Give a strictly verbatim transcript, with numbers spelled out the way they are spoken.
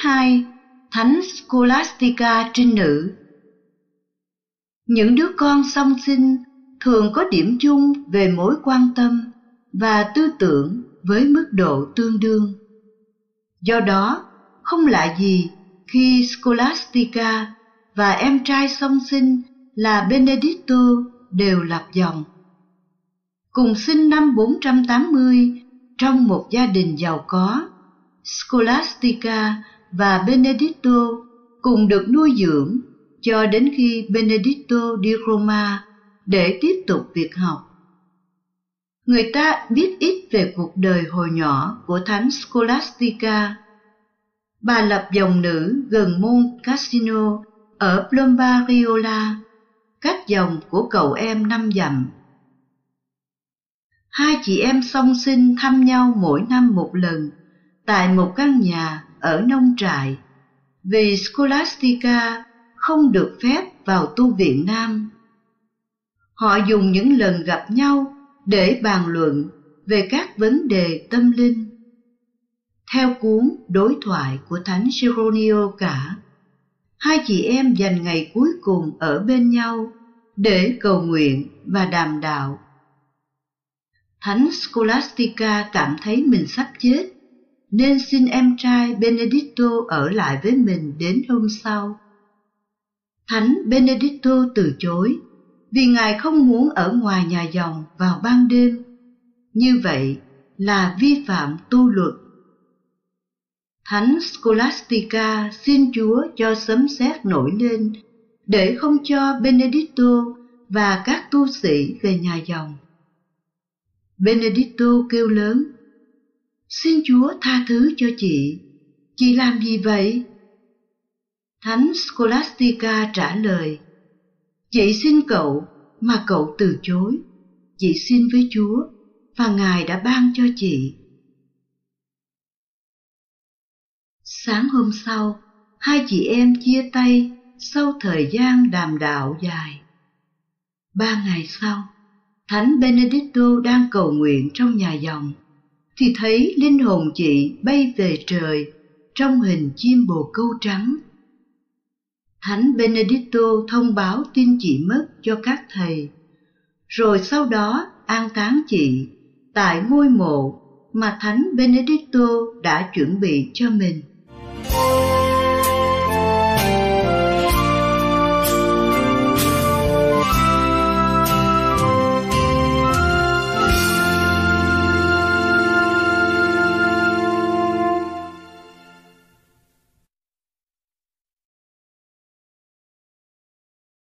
hai, Thánh Scholastica trinh nữ. Những đứa con song sinh thường có điểm chung về mối quan tâm và tư tưởng với mức độ tương đương. Do đó, không lạ gì khi Scholastica và em trai song sinh là Benedetto đều lập dòng. Cùng sinh năm bốn trăm tám mươi trong một gia đình giàu có, Scholastica và Benedetto cùng được nuôi dưỡng cho đến khi Benedetto đi Roma để tiếp tục việc học. Người ta biết ít về cuộc đời hồi nhỏ của Thánh Scholastica. Bà lập dòng nữ gần Monte Cassino ở Lombardia, cách dòng của cậu em năm dặm. Hai chị em song sinh thăm nhau mỗi năm một lần tại một căn nhà ở nông trại, vì Scholastica không được phép vào tu viện nam. Họ dùng những lần gặp nhau để bàn luận về các vấn đề tâm linh. Theo cuốn Đối thoại của Thánh Geronio cả, hai chị em dành ngày cuối cùng ở bên nhau để cầu nguyện và đàm đạo. Thánh Scholastica cảm thấy mình sắp chết, nên xin em trai Benedetto ở lại với mình đến hôm sau. Thánh Benedetto từ chối, vì ngài không muốn ở ngoài nhà dòng vào ban đêm. Như vậy là vi phạm tu luật. Thánh Scholastica xin Chúa cho sấm sét nổi lên để không cho Benedetto và các tu sĩ về nhà dòng. Benedetto kêu lớn: "Xin Chúa tha thứ cho chị, chị làm gì vậy?" Thánh Scholastica trả lời: "Chị xin cậu mà cậu từ chối, chị xin với Chúa và Ngài đã ban cho chị." Sáng hôm sau, hai chị em chia tay sau thời gian đàm đạo dài. Ba ngày sau, Thánh Benedetto đang cầu nguyện trong nhà dòng, thì thấy linh hồn chị bay về trời trong hình chim bồ câu trắng. Thánh Benedetto thông báo tin chị mất cho các thầy, rồi sau đó an táng chị tại ngôi mộ mà Thánh Benedetto đã chuẩn bị cho mình.